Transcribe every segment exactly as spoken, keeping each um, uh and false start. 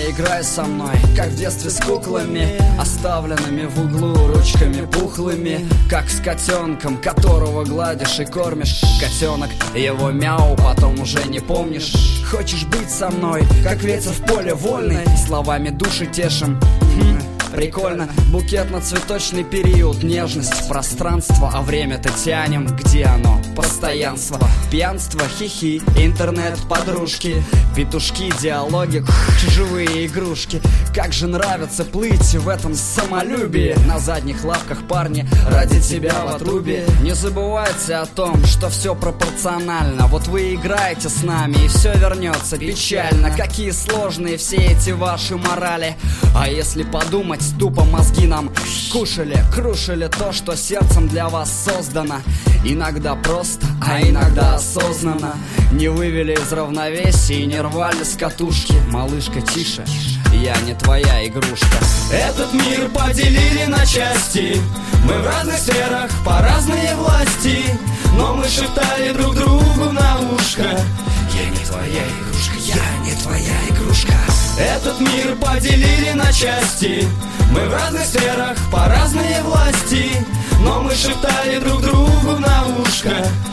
не играй со мной, как в детстве с куклами, оставленными в углу ручками пухлыми, как с котенком, которого гладишь и кормишь. Котенок, его мяу, потом уже не помнишь. Хочешь быть со мной, как ветер в поле вольный, словами души тешим. Прикольно, букетно-цветочный период, нежность, пространство, а время-то тянем, где оно? Постоянство, пьянство, хихи, интернет, подружки, петушки, диалоги, живые игрушки. Как же нравится плыть в этом самолюбии, на задних лапках, парни, ради тебя в отрубе. Не забывайте о том, что все пропорционально. Вот вы играете с нами, и все вернется печально. Какие сложные все эти ваши морали. А если подумать, тупо мозги нам кушали, крушили то, что сердцем для вас создано. Иногда просто, а иногда осознанно. Не вывели из равновесия и не рвали с катушки. Малышка, тише, я не твоя игрушка. Этот мир поделили на части. Мы в разных сферах, по разные власти, но мы шептали друг другу на ушко: я не твоя игрушка, я не твоя игрушка. Этот мир поделили на части. Мы в разных сферах, по разные власти, но мы шептали друг другу на ушко: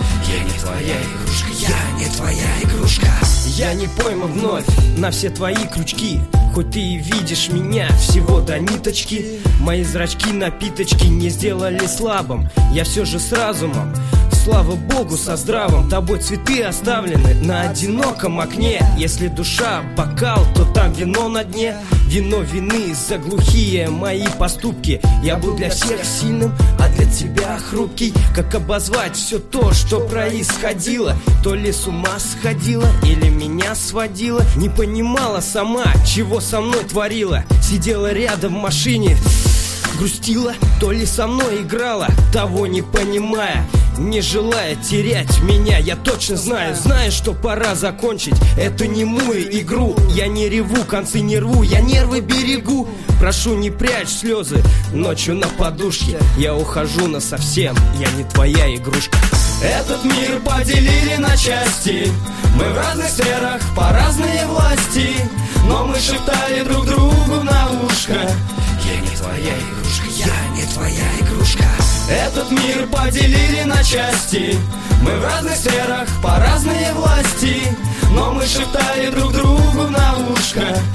я не твоя игрушка, я не твоя игрушка. Я не пойму вновь на все твои крючки. Хоть ты и видишь меня всего до ниточки, мои зрачки напиточки не сделали слабым. Я все же с разумом, слава богу, со здравым. Тобой цветы оставлены на одиноком окне. Если душа бокал, то там вино на дне. Вино вины за глухие мои поступки. Я был для всех сильным, а для тебя хрупкий. Как обозвать все то, что происходило? То ли с ума сходила, или меня сводила. Не понимала сама, чего со мной творила. Сидела рядом в машине, грустила, то ли со мной играла, того не понимая, не желая терять меня. Я точно знаю, знаю, что пора закончить эту немую игру. Я не реву, концы не рву, я нервы берегу. Прошу, не прячь слезы ночью на подушке. Я ухожу насовсем, я не твоя игрушка. Этот мир поделили на части. Мы в разных сферах, по разные власти, но мы шептали друг другу на ушко: я не твоя игрушка, я не твоя игрушка. Этот мир поделили на части. Мы в разных сферах, по разные власти, но мы шептали друг другу на ушко: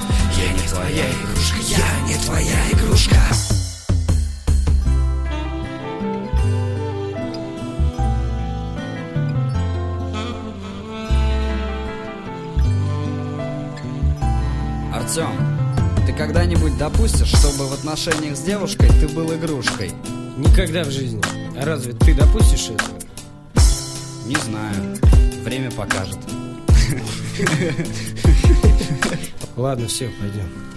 я не твоя игрушка, я не твоя игрушка. Артем, ты когда-нибудь допустишь, чтобы в отношениях с девушкой ты был игрушкой? Никогда в жизни. А разве ты допустишь это? Не знаю. Время покажет. Ладно, все, пойдем.